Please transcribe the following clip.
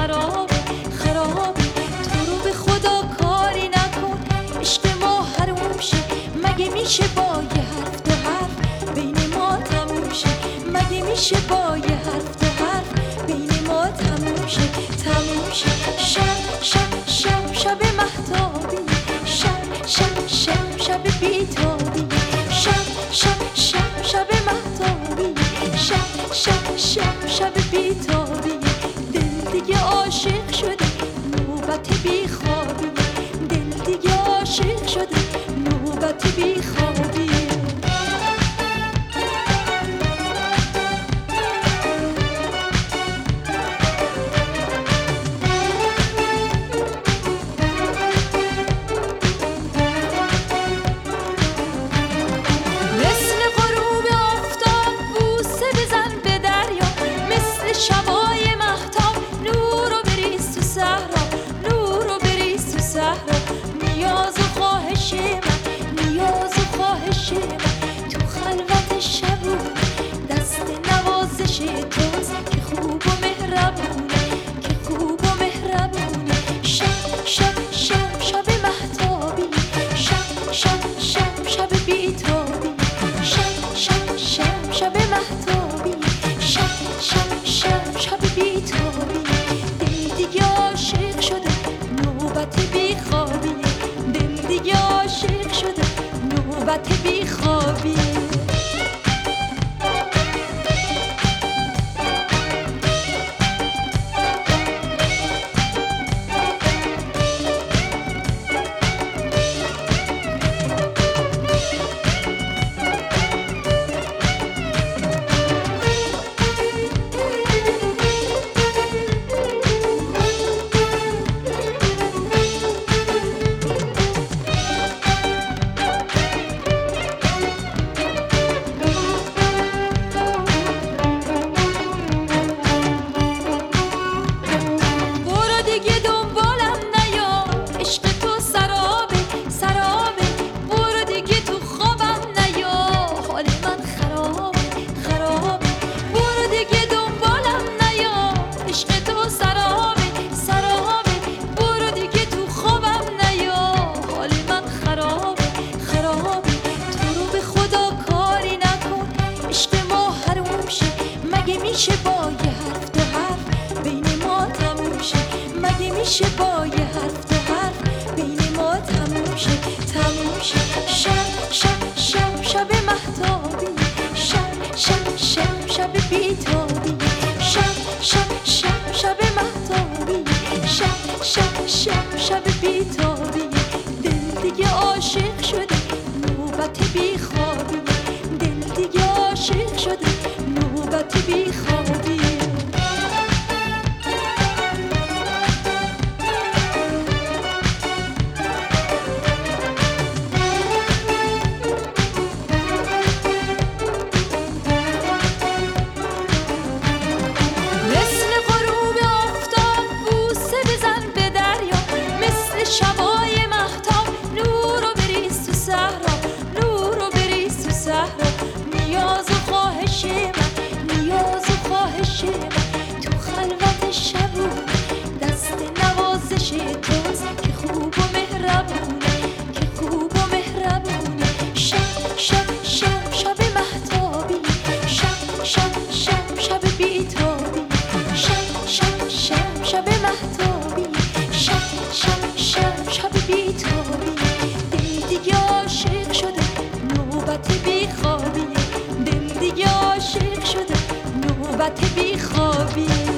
خراب خراب. تو رو به خدا کاری نکن، عشق ما حروم شه. مگه میشه با یه حرف دو حرف بین ما تموم شه؟ مگه میشه با یه حرف دو حرف بین ما تموم شه؟ تموم شه. شب شب شب شب مهتابی، شب شب شب شب بیتابی، شب شب شب شب مهتابی، شب شب شب شب بیتابی. دل دیگه عاشق شده نوبت بیخوابی، دل دیگه عاشق شده نوبت بیخوابی. شبای مهتاب نور رو بریز تو صحرا، نور رو بریز تو صحرا. نیاز و خواهش من، نیاز و خواهش من تو خلوت شبونه، دست نوازش توست که خوب و مهربونه، که خوب و مهربونه. شب شب شب شب مهتابی، شب شب شب شب بیتابی، شب شب شب شب مهتابی، شب شب شب شب بیتابی. دل دیگه عاشق شده نوبت بیخوابی، دل دیگه عاشق شده نوبت بیخوابی. مگه میشه با یه حرف دو حرف بین ما تموم شه؟ مگه میشه با یه حرف دو حرف بین ما تموم شه؟ تموم شه. شب شب شب شب مهتابی، شب شب شب شب بیتابی، شب شب شب شب مهتابی، شب شب شب شب بیتابی. دل دیگه عاشق شده نوبت بیخوابی، دل دیگه عاشق شده نوبت بیخوابی. مثل غروب آفتاب بوسه بزن به دریا، مثل شبای مهتاب نور رو بریز تو صحرا، نور رو بریز تو صحرا. نیاز و خواهش من، نیاز و خواهش من تو خلوت شبونه، دست نوازش توست که خوب و مهربونه، که خوب و مهربونه. شب شب شب شب مهتابی، شب شب شب شب بیتابی، شب شب شب شب مهتابی، شب شب شب شب بیتابی. دل دیگه عاشق شده نوبت بیخوابی، دل دیگه عاشق شده نوبت بیخوابی.